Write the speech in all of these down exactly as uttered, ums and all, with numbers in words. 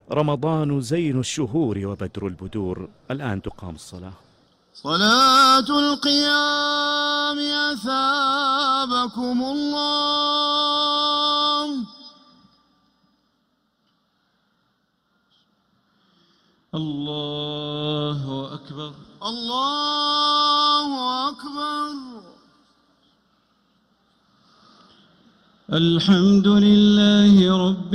رمضان زين الشهور وبدر البدور. الآن تقام الصلاة. صلاة القيام أثابكم الله. الله أكبر. الله أكبر. الحمد لله رب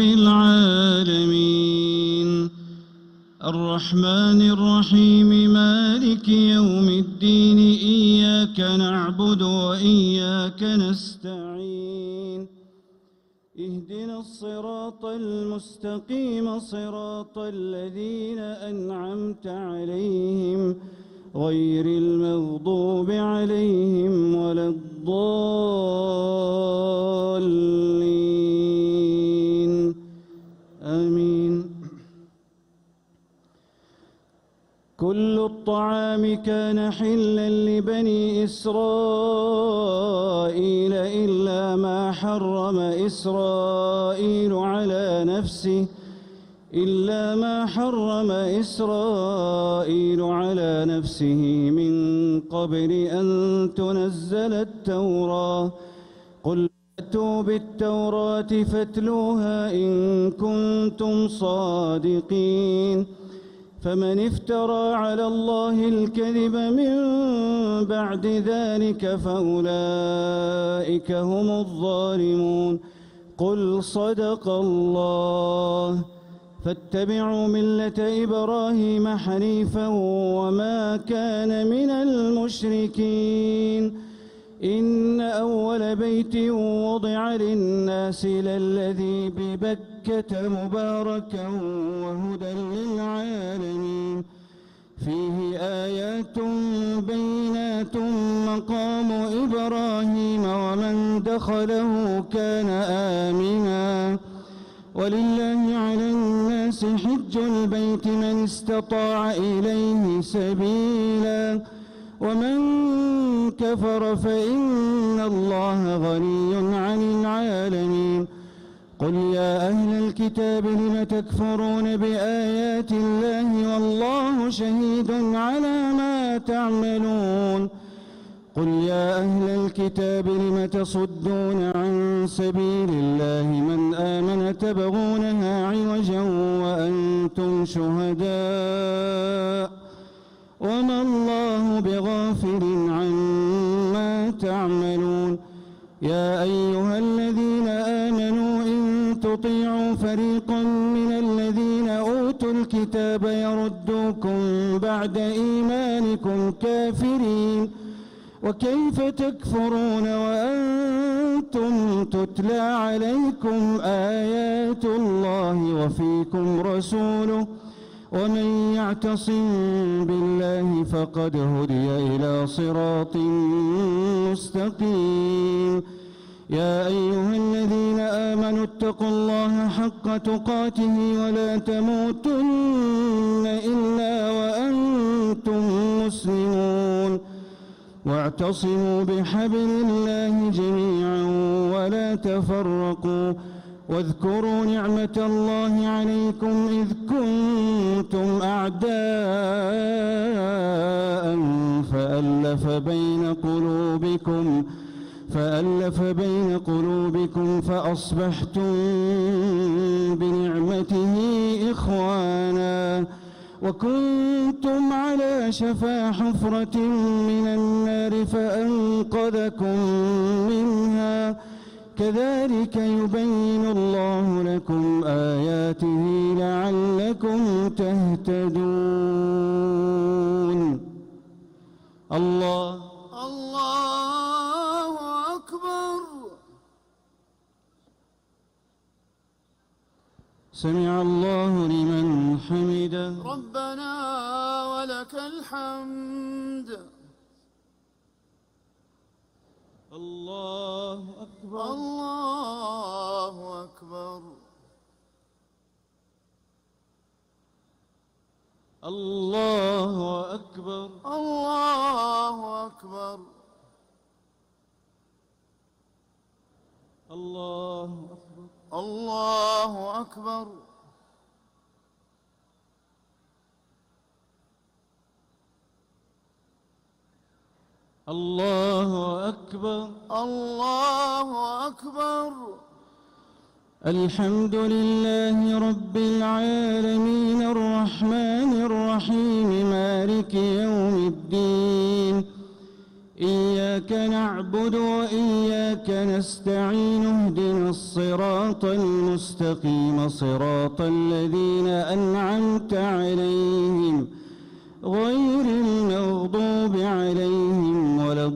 العالمين الرحمن الرحيم مالك يوم الدين إياك نعبد وإياك نستعين اهدنا الصراط المستقيم صراط الذين أنعمت عليهم غير المغضوب عليهم ولا الضالين آمين. كل الطعام كان حلا لبني إسرائيل إلا ما حرم إسرائيل على نفسه إلا ما حرم إسرائيل على نفسه من قبل أن تنزل التوراة. قل فأتوا بالتوراة فاتلوها إن كنتم صادقين. فمن افترى على الله الكذب من بعد ذلك فأولئك هم الظالمون. قل صدق الله. فاتبعوا ملة إبراهيم حنيفا وما كان من المشركين. إن أول بيت وضع للناس للذي ببكة مباركا وهدى للعالمين فيه آيات بينات مقام إبراهيم ومن دخله كان آمنا ولله على الناس حج البيت من استطاع إليه سبيلا ومن كفر فإن الله غني عن العالمين. قل يا أهل الكتاب لم تكفرون بآيات الله والله شهيد على ما تعملون. قل يا أهل الكتاب لم تصدون عن سبيل الله من آمن تبغونها عوجا وأنتم شهداء وما الله بغافل عما تعملون. يا أيها الذين آمنوا إن تطيعوا فريقا من الذين أوتوا الكتاب يردوكم بعد إيمانكم كافرين وكيف تكفرون وأنتم تتلى عليكم آيات الله وفيكم رسوله ومن يعتصم بالله فقد هدي إلى صراط مستقيم. يا أيها الذين آمنوا اتقوا الله حق تقاته ولا تموتن إلا وأنتم مسلمون واعتصموا بحبل الله جميعا ولا تفرقوا واذكروا نعمة الله عليكم إذ كنتم أعداء فألف بين قلوبكم فألف بين قلوبكم فأصبحتم بنعمته إخوانا وكنتم على شفا حفرة من النار فأنقذكم منها كذلك يبين الله لكم آياته لعلكم تهتدون. الله الله أكبر. سمع الله لمن حمده. ربنا ولك الحمد. الله أكبر. الله أكبر. الله أكبر. الله أكبر. الله أكبر. الله أكبر. الله أكبر. الله أكبر. الحمد لله رب العالمين الرحمن الرحيم مالك يوم الدين. إياك نعبد وإياك نستعين اهدنا الصراط المستقيم صراط الذين أنعمت عليهم غير المغضوب عليهم ولا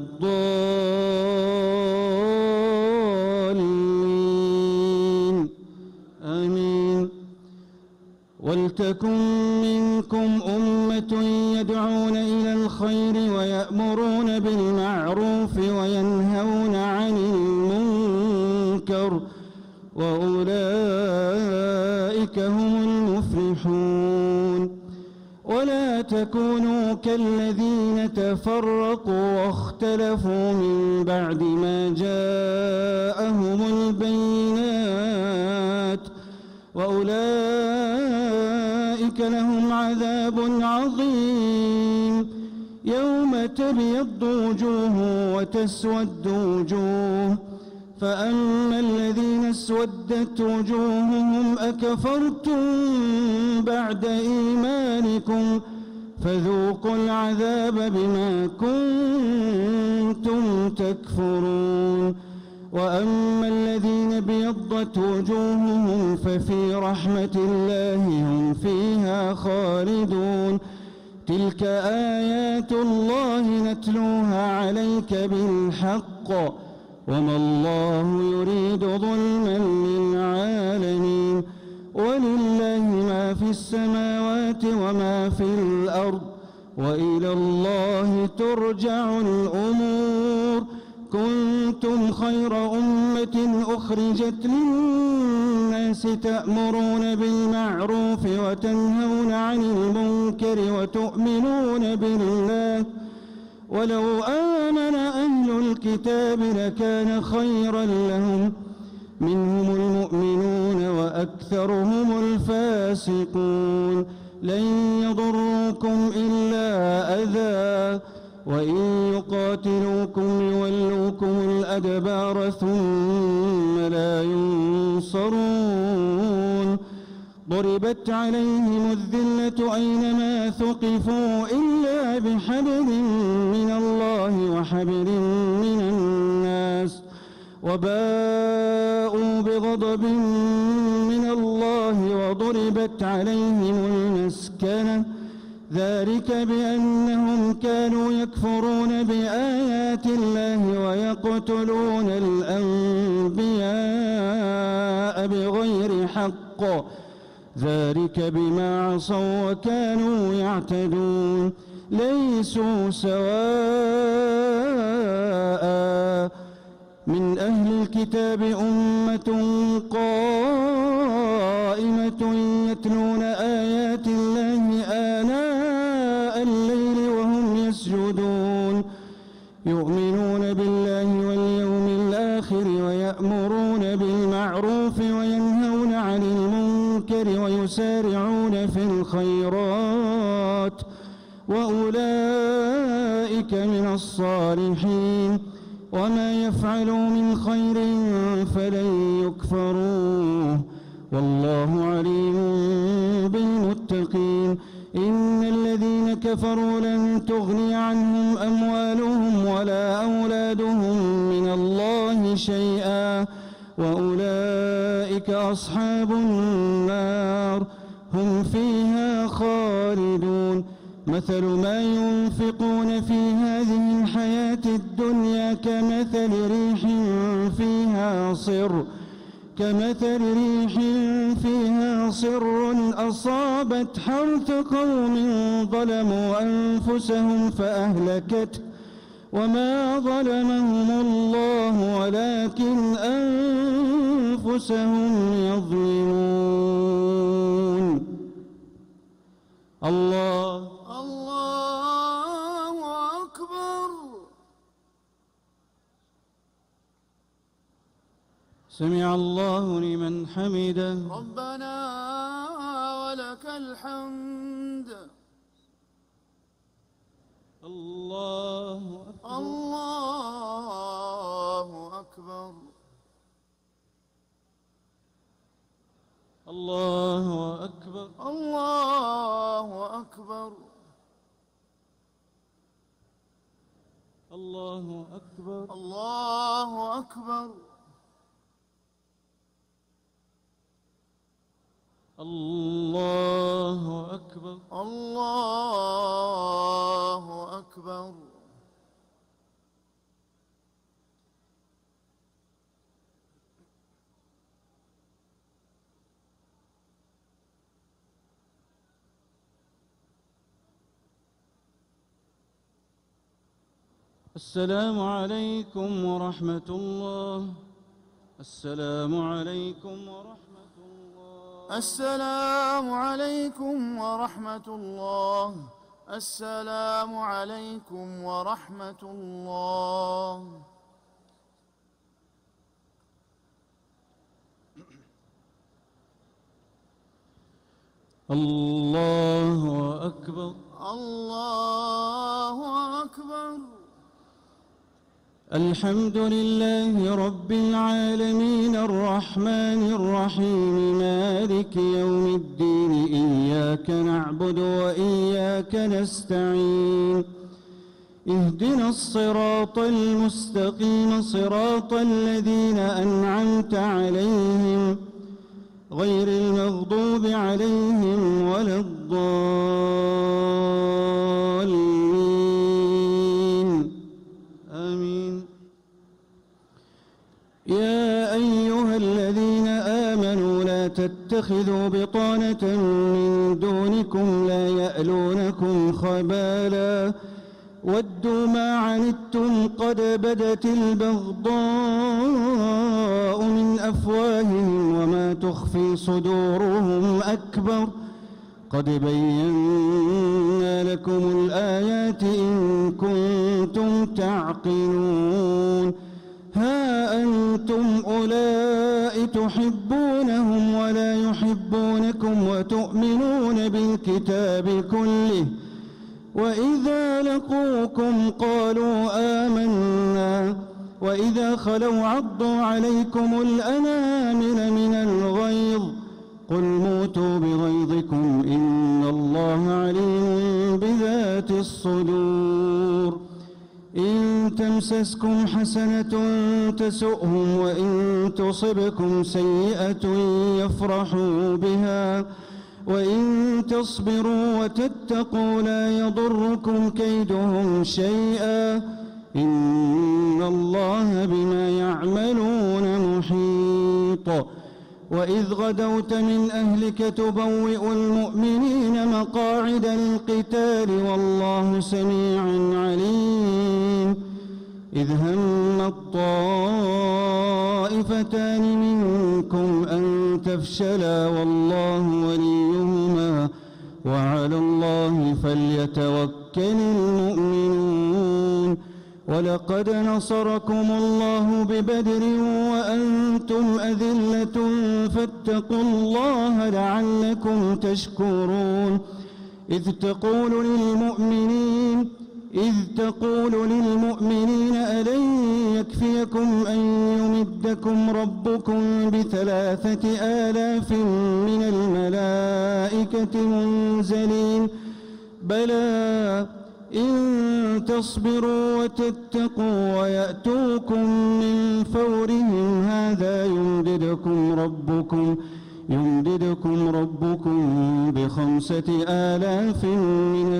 الضالين آمين. ولتكن منكم أمة يدعون إلى الخير ويأمرون بالمعروف وينهون عن المنكر وأولئك هم المفلحون. ولا تكونوا كالذين تفرقوا واختلفوا من بعد ما جاءهم البينات وأولئك لهم عذاب عظيم. يوم تبيض وجوه وتسود وجوه فأما الذين اسودت وجوههم أكفرتم بعد إيمانكم فذوقوا العذاب بما كنتم تكفرون. وأما الذين ابيضت وجوههم ففي رحمة الله هم فيها خالدون. تلك آيات الله نتلوها عليك بالحق وما الله يريد ظلما للعالمين. ولله ما في السماوات وما في الأرض وإلى الله ترجع الأمور. كنتم خير أمة أخرجت للناس تأمرون بالمعروف وتنهون عن المنكر وتؤمنون بالله. ولو آمن أهل الكتاب لكان خيرا لهم منهم المؤمنون وأكثرهم الفاسقون. لن يضروكم إلا أذى وإن يقاتلوكم يولوكم الأدبار ثم لا ينصرون. ضربت عليهم الذلة أينما ثقفوا إلا بحبل من الله وحبل من الناس وباءوا بغضب من الله وضربت عليهم المسكنة ذلك بأنهم كانوا يكفرون بآيات الله ويقتلون الأنبياء بغير حق ذلك بما عصوا وكانوا يعتدون. ليسوا سواء من أهل الكتاب أمة قائمة يتلون آيات الله آناء الليل وهم يسجدون يؤمنون بالله واليوم الآخر ويأمرون بالمعروف وينهون عن المنكر ويسارعون في الخيرات وأولئك من الصالحين. وما يفعلوا من خير فلن يكفروه والله عليم بالمتقين. إن الذين كفروا لن تغني عنهم أموالهم ولا أولادهم من الله شيئا وأولئك أصحاب النار هم فيها خالدون. مثل ما ينفقون في هذه الحياة الدنيا كمثل ريح فيها صر كمثل ريح فيها صر أصابت حرث قوم ظلموا أنفسهم فأهلكته وما ظلمهم الله ولكن أنفسهم يظلمون. الله الله أكبر. سمع الله لمن حمده. ربنا ولك الحمد. الله أكبر. الله أكبر. الله أكبر. الله أكبر. الله أكبر. الله أكبر. الله أكبر. الله أكبر. السلام عليكم ورحمة الله. السلام عليكم ورحمة الله. السلام عليكم ورحمة الله. السلام عليكم ورحمة الله. الله أكبر. الله أكبر. الحمد لله رب العالمين الرحمن الرحيم مالك يوم الدين إياك نعبد وإياك نستعين اهدنا الصراط المستقيم صراط الذين أنعمت عليهم غير المغضوب عليهم ولا الضالين آمين. يا أيها الذين آمنوا لا تتخذوا بطانة من دونكم لا يألونكم خبالا ودوا ما عنتم قد بدت البغضاء من أفواههم وما تخفي صدورهم أكبر قد بينا لكم الآيات إن كنتم تعقلون. ها أنتم أولئك تحبونهم ولا يحبونكم وتؤمنون بالكتاب كله وإذا لقوكم قالوا آمنا وإذا خلوا عضوا عليكم الأنامل من الغيظ قل موتوا بغيظكم إن الله عليم بذات الصدور. إن تمسسكم حسنة تسؤهم وإن تصبكم سيئة يفرحوا بها وإن تصبروا وتتقوا لا يضركم كيدهم شيئا إن الله بما يعملون محيط. وإذ غدوت من أهلك تبوئ المؤمنين مقاعد للقتال والله سميع عليم. إذ هم الطائفتان منكم أن تفشلا والله وليهما وعلى الله فليتوكل المؤمنون. ولقد نصركم الله ببدر وأنتم أذلة فاتقوا الله لعلكم تشكرون. إذ تقول للمؤمنين إذ تقول للمؤمنين ألن يكفيكم أن يمدكم ربكم بثلاثة آلاف من الملائكة منزلين بلى إن تصبروا وتتقوا ويأتوكم من فورهم هذا يمددكم ربكم يمددكم ربكم بخمسة آلاف من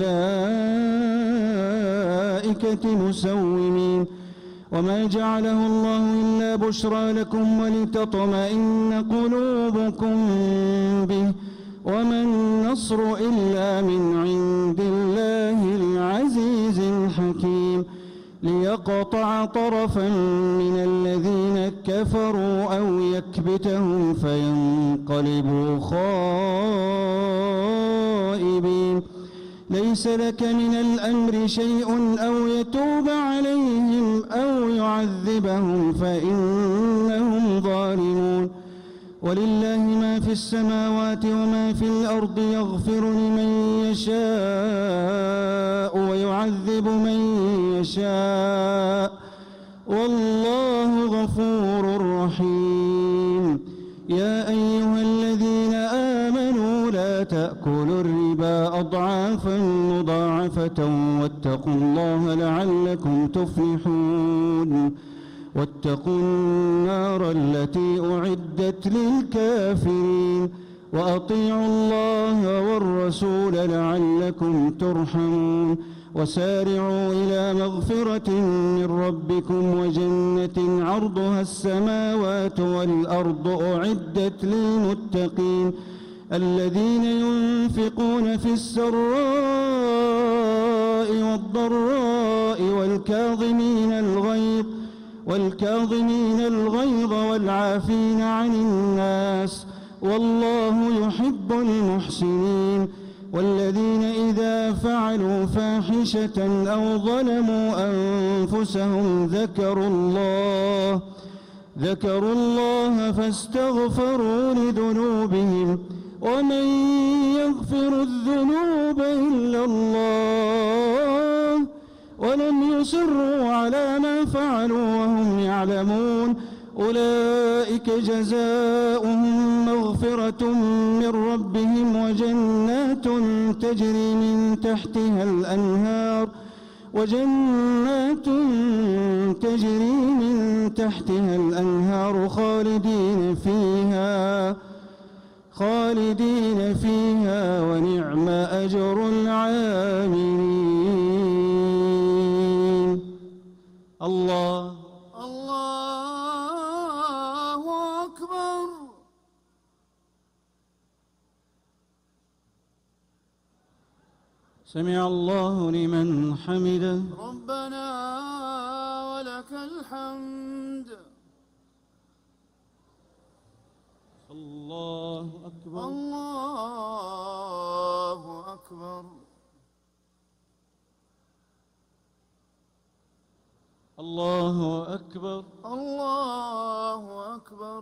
الملائكة مسومين. وما جعله الله إلا بشرى لكم ولتطمئن قلوبكم به وما النصر إلا من عند الله العزيز الحكيم ليقطع طرفا من الذين كفروا أو يكبتهم فينقلبوا خائبين. ليس لك من الأمر شيء أو يتوب عليهم أو يعذبهم فإنهم ظالمون. ولله ما في السماوات وما في الأرض يغفر لمن يشاء ويعذب من يشاء والله غفور رحيم. يا أيها الذين آمنوا لا تأكلوا الربا أضعافا مضاعفة واتقوا الله لعلكم تفلحون. واتقوا النار التي أعدت للكافرين وأطيعوا الله والرسول لعلكم ترحمون. وسارعوا إلى مغفرة من ربكم وجنة عرضها السماوات والأرض أعدت للمتقين الذين ينفقون في السراء والضراء والكاظمين الغيظ والكاظمين الغيظ والعافين عن الناس والله يحب المحسنين. والذين إذا فعلوا فاحشة أو ظلموا أنفسهم ذكروا الله ذكروا الله فاستغفروا لذنوبهم ومن يغفر الذنوب إلا الله ولم يصروا على ما فعلوا وهم يعلمون أولئك جزاؤهم مغفرة من ربهم وجنات تجري من تحتها الأنهار وجنات تجري من تحتها الأنهار خالدين فيها خالدين فيها ونعم أجر العاملين. الله الله أكبر. سمع الله لمن حمده. ربنا ولك الحمد. الله أكبر. الله أكبر. الله أكبر. الله أكبر.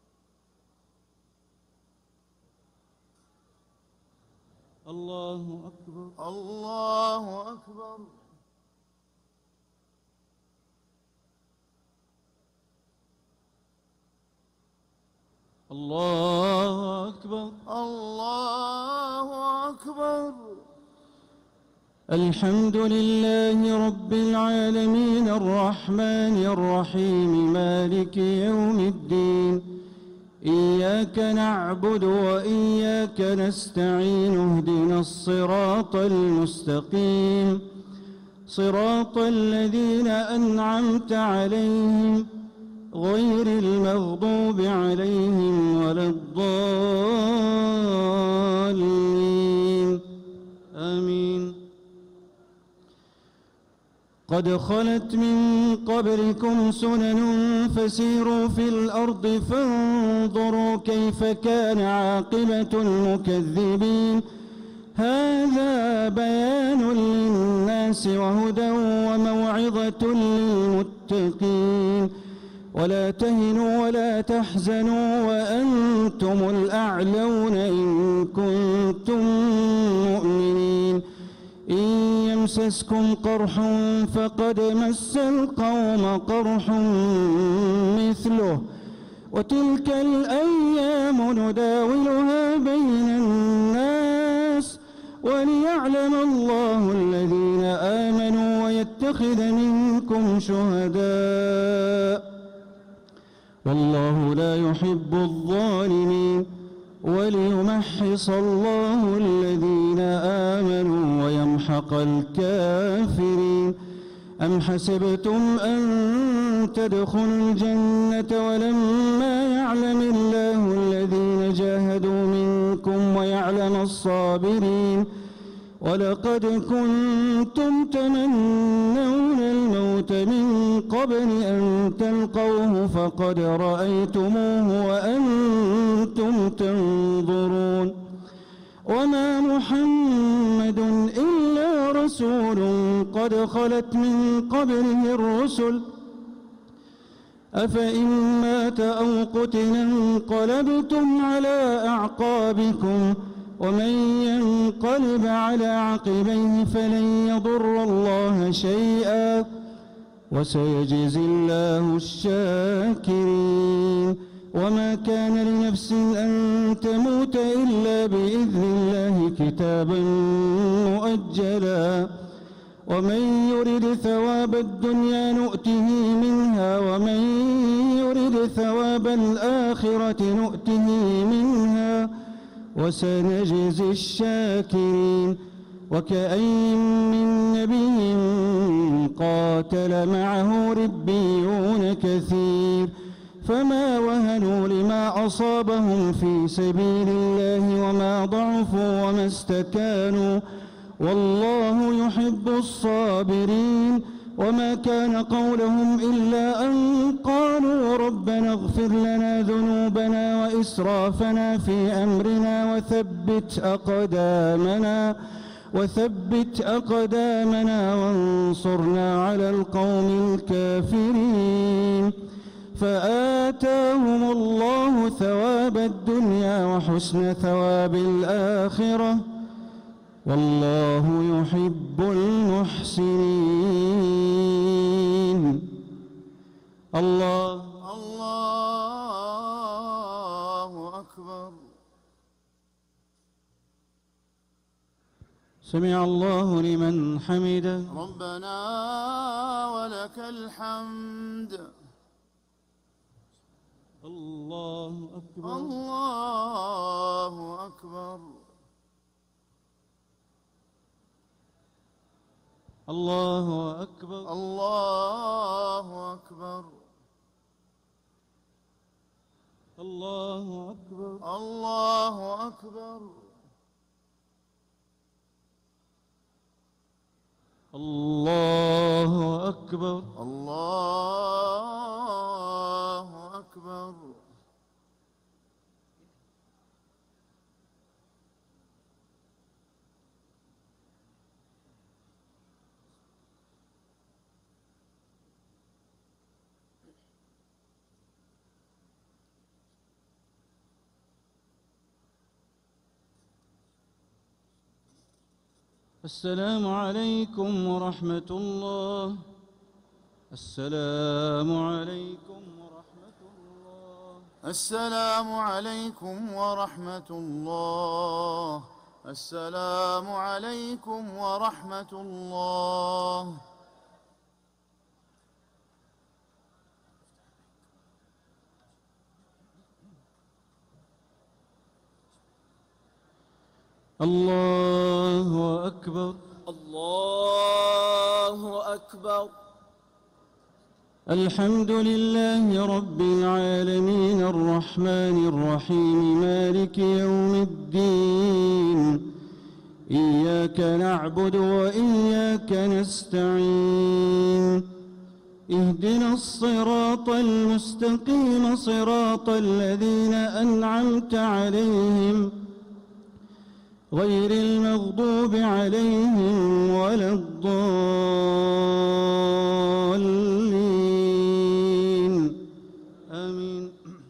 الله أكبر. الله أكبر. الله أكبر. الله أكبر. الحمد لله رب العالمين الرحمن الرحيم مالك يوم الدين إياك نعبد وإياك نستعين اهدنا الصراط المستقيم صراط الذين أنعمت عليهم غير المغضوب عليهم ولا الضالين آمين. قد خلت من قبلكم سنن فسيروا في الأرض فانظروا كيف كان عاقبة المكذبين هذا بيان للناس وهدى وموعظة للمتقين ولا تهنوا ولا تحزنوا وأنتم الأعلون إن كنتم مؤمنين إن يمسسكم قرح فقد مس القوم قرح مثله وتلك الأيام نداولها بين الناس وليعلم الله الذين آمنوا ويتخذ منكم شهداء والله لا يحب الظالمين وليمحص الله الذين آمنوا ويمحق الكافرين أم حسبتم أن تدخلوا الجنة ولما يعلم الله الذين جاهدوا منكم ويعلم الصابرين ولقد كنتم تمنون الموت من قبل أن تلقوه فقد رأيتموه وأنتم تنظرون وما محمد إلا رسول قد خلت من قبله الرسل أفإن مات أو قتل انقلبتم على أعقابكم ومن ينقلب على عقبيه فلن يضر الله شيئا وسيجزي الله الشاكرين. وما كان لنفس أن تموت إلا بإذن الله كتابا مؤجلا ومن يرد ثواب الدنيا نؤته منها ومن يرد ثواب الآخرة نؤته منها وسنجزي الشاكرين. وكأين من نبي قاتل معه ربيون كثير فما وهنوا لما أصابهم في سبيل الله وما ضعفوا وما استكانوا والله يحب الصابرين. وما كان قولهم إلا أن قالوا ربنا اغفر لنا ذنوبنا وإسرافنا في أمرنا وثبت أقدامنا وثبت أقدامنا وانصرنا على القوم الكافرين. فآتاهم الله ثواب الدنيا وحسن ثواب الآخرة والله يحب المحسنين. الله الله أكبر. سمع الله لمن حمده. ربنا ولك الحمد. الله أكبر. الله أكبر. الله أكبر. الله أكبر. الله أكبر. الله أكبر. الله أكبر. الله أكبر. السلام عليكم ورحمة الله. السلام عليكم ورحمة الله. السلام عليكم ورحمة الله. السلام عليكم ورحمة الله. الله أكبر. الله أكبر. الحمد لله رب العالمين الرحمن الرحيم مالك يوم الدين إياك نعبد وإياك نستعين اهدنا الصراط المستقيم صراط الذين أنعمت عليهم غير المغضوب عليهم ولا الضالين آمين.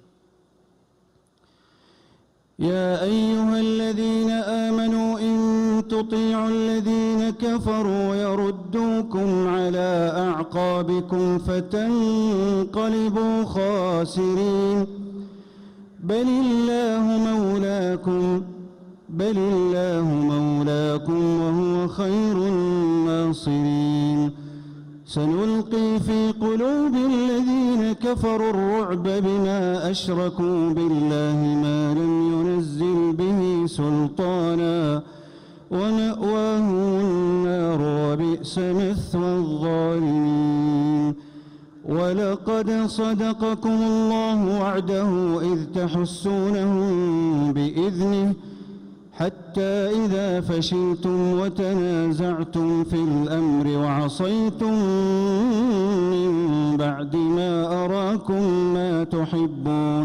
يا أيها الذين آمنوا إن تطيعوا الذين كفروا يردوكم على أعقابكم فتنقلبوا خاسرين بل الله مولاكم بل الله مولاكم وهو خير الناصرين. سنلقي في قلوب الذين كفروا الرعب بما أشركوا بالله ما لم ينزل به سلطانا ومأواهم النار وبئس مثوى الظالمين. ولقد صدقكم الله وعده إذ تحسونهم بإذنه حتى إذا فشلتم وتنازعتم في الأمر وعصيتم من بعد ما أراكم ما تحبون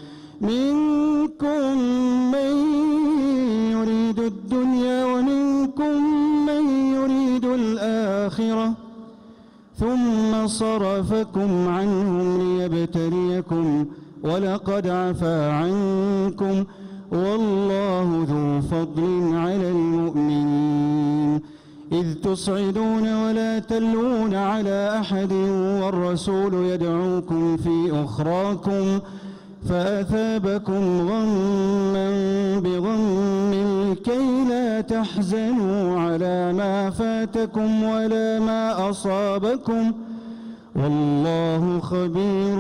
منكم من يريد الدنيا ومنكم من يريد الآخرة ثم صرفكم عنهم ليبتليكم ولقد عفا عنكم والله ذو فضل على المؤمنين إذ تصعدون ولا تلوون على أحد والرسول يدعوكم في أخراكم فأثابكم غما بغم لكي لا تحزنوا على ما فاتكم ولا ما أصابكم والله خبير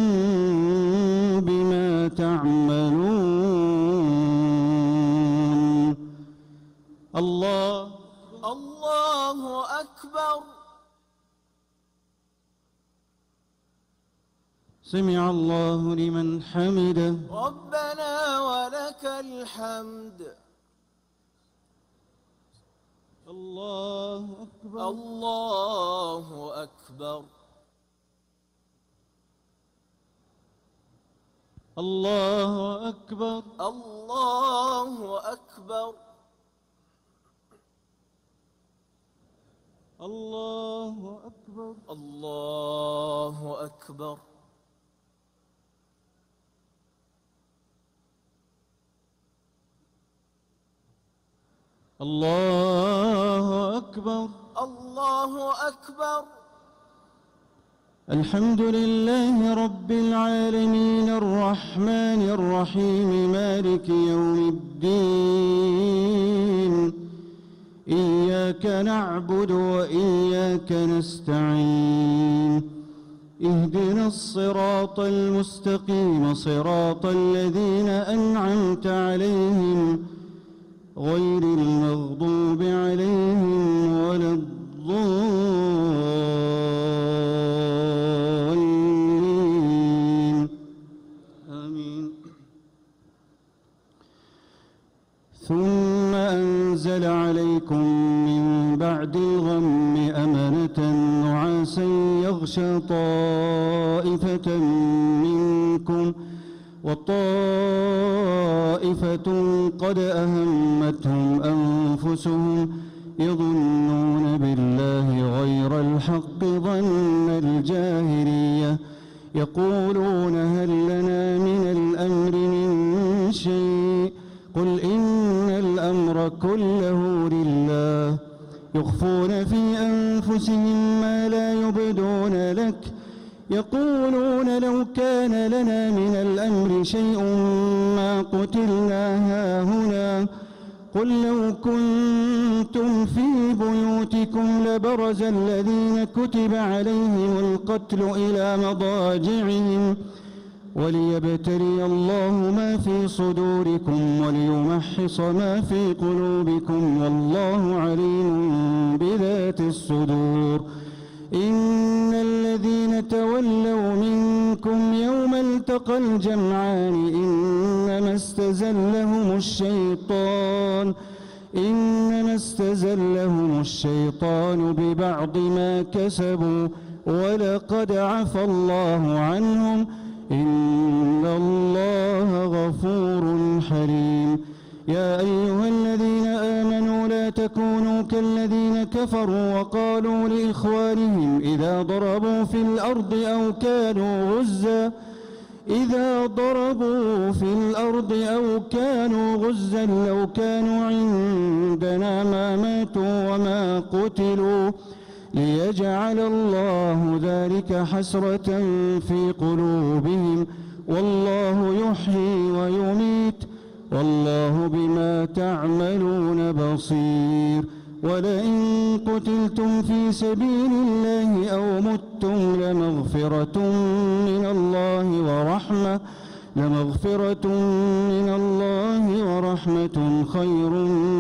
بما تعملون. الله الله أكبر. سمع الله لمن حمده. ربنا ولك الحمد. الله أكبر. الله أكبر. الله أكبر. الله أكبر. الله أكبر. الله أكبر. الله أكبر. الله أكبر. الحمد لله رب العالمين الرحمن الرحيم مالك يوم الدين إياك نعبد وإياك نستعين اهدنا الصراط المستقيم صراط الذين أنعمت عليهم غير المغضوب عليهم ولا الضالين آمين. ثم أنزل عليكم من بعد الغم أمنة نعاسا يغشى طائفة منكم وطائفة قد أهمتهم أنفسهم يظنون بالله غير الحق ظن الجاهلية يقولون هل لنا من الأمر من شيء قل إن الأمر كله لله يخفون في أنفسهم ما لا يبدون لك يقولون لو كان لنا من الأمر شيء ما قتلنا هاهنا قل لو كنتم في بيوتكم لبرز الذين كتب عليهم القتل إلى مضاجعهم وليبتلي الله ما في صدوركم وليمحص ما في قلوبكم والله عليم بذات الصدور. إن الذين تولوا منكم يوم التقى الجمعان إنما استزلهم الشيطان إنما استزلهم الشيطان ببعض ما كسبوا ولقد عفى الله عنهم إن الله غفور حليم. يا أيها الذين آمنوا لا تكونوا كالذين كفروا وقالوا لإخوانهم إذا ضربوا في الأرض أو كانوا غزا إذا ضربوا في الأرض أو كانوا غزا لو كانوا عندنا ما ماتوا وما قتلوا ليجعل الله ذلك حسرة في قلوبهم والله يحيي ويميت والله بما تعملون بصير. ولئن قتلتم في سبيل الله أو متم لمغفرة من الله ورحمة لمغفرة من الله ورحمة خير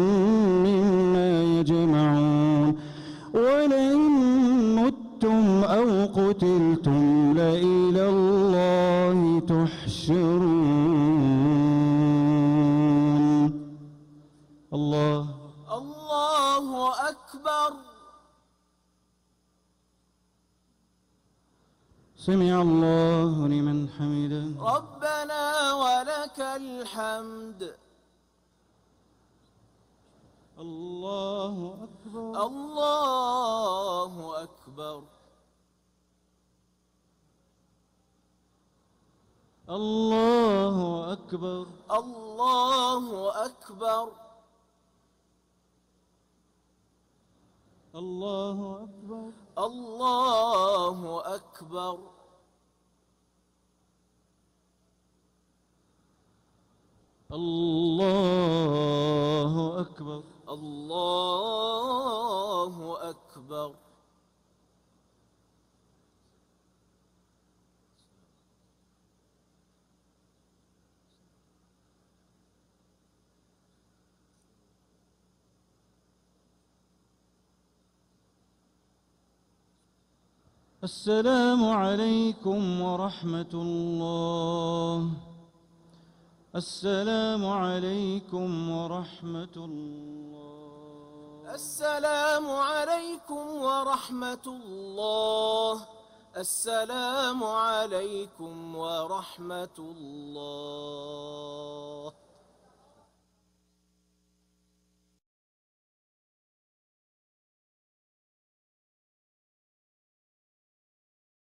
مما يجمعون. ولئن متم أو قتلتم لإلى الله تحشرون. الله الله أكبر. سمع الله لمن حمده. ربنا ولك الحمد. الله أكبر. الله أكبر. الله أكبر. الله أكبر. الله أكبر. الله أكبر. الله أكبر. الله أكبر. السلام عليكم ورحمة الله. السلام عليكم ورحمة الله. السلام عليكم ورحمة الله. السلام عليكم ورحمة الله.